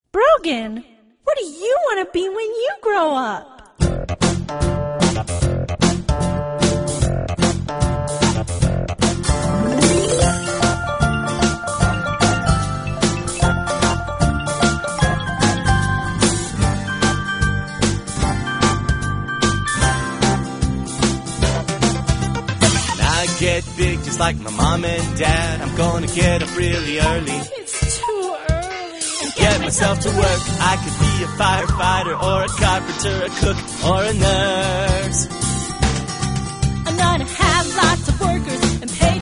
Brogan, what do you want to be when you grow up? Get big just like my mom and dad. I'm gonna get up really early. It's too early. Get myself to work. I could be a firefighter or a carpenter, a cook or a nurse. I'm gonna have lots of workers